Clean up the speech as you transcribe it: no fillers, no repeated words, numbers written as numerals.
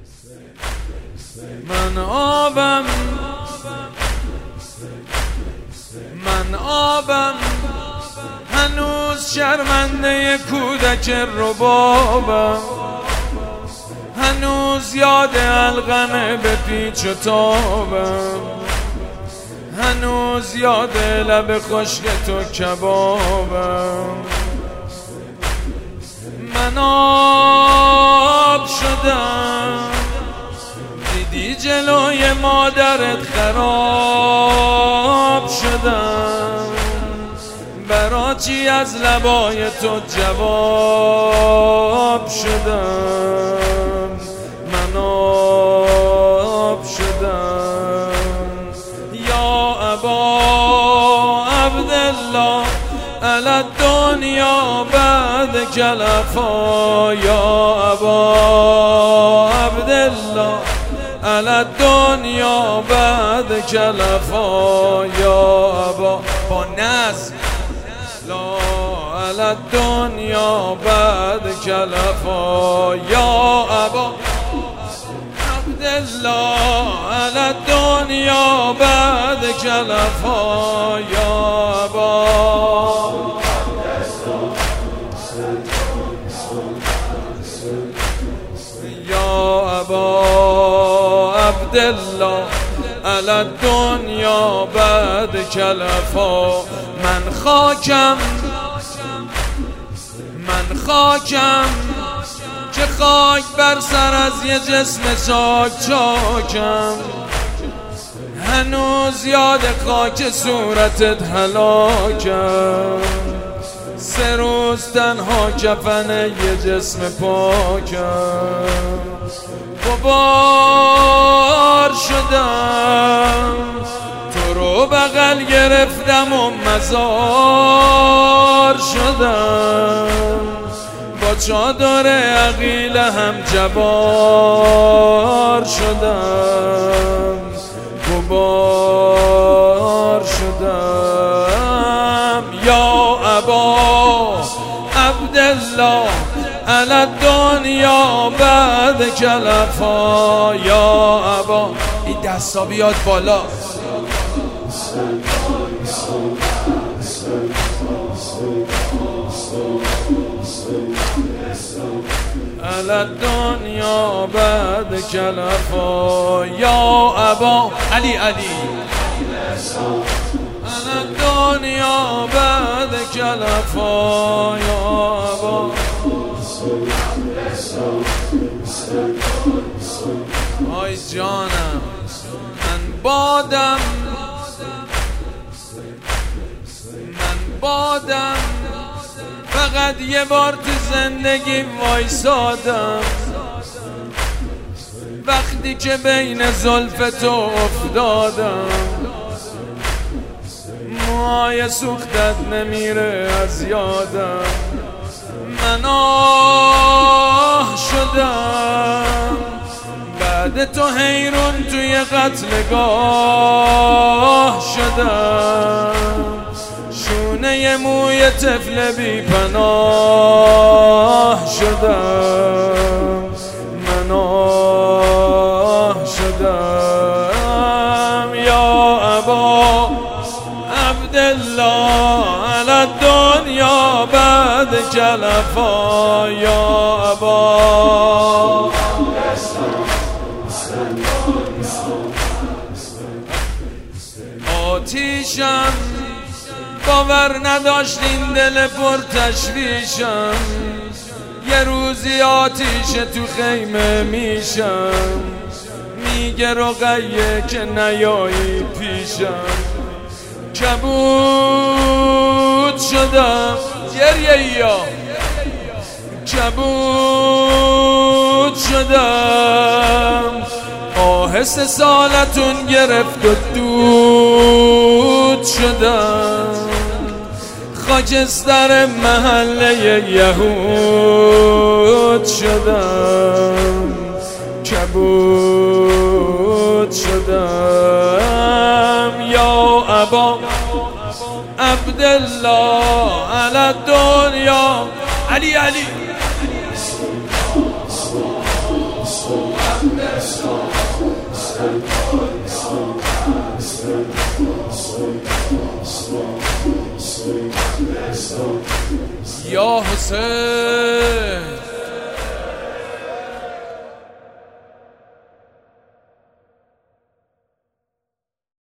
من آبم، من آبم، هنوز شرمنده کودک ربابم، هنوز یاد القمه به پیچ و تابم، هنوز یاد لب خشک تو کبابم. من آب شدم، دیدی جلوی مادرت خراب شدم، برا چی از لبای تو جواب شدم. من آب شدم. یا ابا عبدالله علی الدنیا بعد کلفا، یا ابا عبدالله علی الدنیا بعد کلفا، یا ابا با نظم لا علی الدنیا بعد کلفا، یا ابا عبدالله علی الدنیا بعد کلفا، یا ابا عبدالله علی الدنیا بعد کلفا. من خاکم، من خاکم که خاک بر سر از یه جسم چاک چاکم، هنوز یاد خاک صورتت هلاکم، 3 روز تنها کفن یه جسم پاکم. غبار شدم، تو رو بغل گرفتم و مزار شدم، با چادر عقیل هم جبار شدم. غبار شدم. یا ابا عبدالله علی الدنیا بعد کلفا، یا ابا این دستا بیاد بالا. علی الدنیا بعد کلفا، یا ابا علی علی علی الدنیا بعد کلفا، یا ابا. آی جانم من بادم، من بادم، فقط یه بار تو زندگی وایسادم، وقتی که بین زلف تو افتادم، موهای سوختت نمیره از یادم. من آه شدم بعد تو حیرون توی قتلگاه شدم، شونه موی طفل بی پناه شدم. من آه شدم. یا ابا عبدالله علی الدنیا بعد کلفا، یا ابا آتیشم، باور نداشتین دل پر تشویشم، یه روزی آتیش تو خیمه میشم، میگه رقیه که نیایی پیشم. کبود شدم گریه یا کبود شدم، آهسته سالتون گرفت و دود شدم، خاکستر محله یهود شدم. کبود شدم. یا ابا عبدالله علی الدنیا علی علی یا حسین